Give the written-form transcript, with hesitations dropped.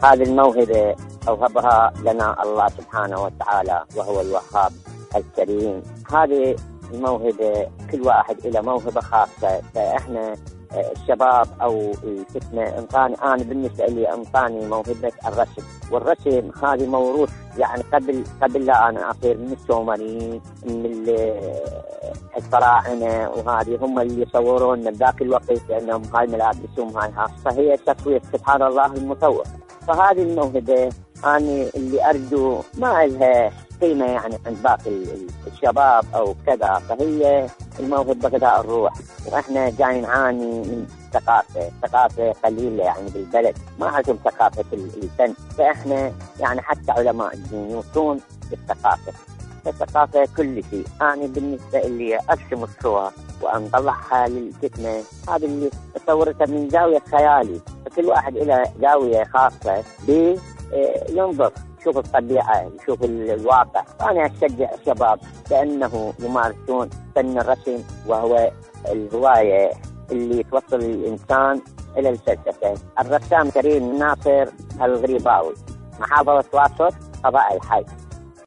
هذه الموهبة أوهبها لنا الله سبحانه وتعالى وهو الوهاب الكريم. هذه الموهبة كل واحد له موهبة خاصة. فإحنا الشباب أو الفتنة أنا بالنسبة لي أنطاني موهبة الرسم، والرسم هذه موروث يعني قبل لا أنا أصير من السومريين من الفراعنة، وهذه هم اللي يصورون من ذاك الوقت لأنهم هاي ملابسهم هاي فهي تصوير سبحان الله المصور. فهذه الموهبة أنا اللي أرجو ما لها قيمة يعني عند باقي الشباب أو كذا، فهي الموهبة غذاء الروح. وإحنا جاي نعاني من ثقافة قليلة يعني بالبلد، ما عندهم ثقافة الفن. فإحنا يعني حتى علماء الدين يوصون بالثقافة، الثقافة كل شيء. أنا بالنسبة لي أرسم الصور وأن طلعها للفتنة، هذا اللي تصورتها من زاوية خيالي. فكل واحد له زاوية خاصة ينظر يشوف الطبيعة يشوف الواقع. أنا أشجع الشباب لأنه يمارسون فن الرسم، وهو الهواية اللي توصل الإنسان إلى الفلسفة. الرسام كريم ناصر الغريباوي، محافظة واسط، قضاء الحي.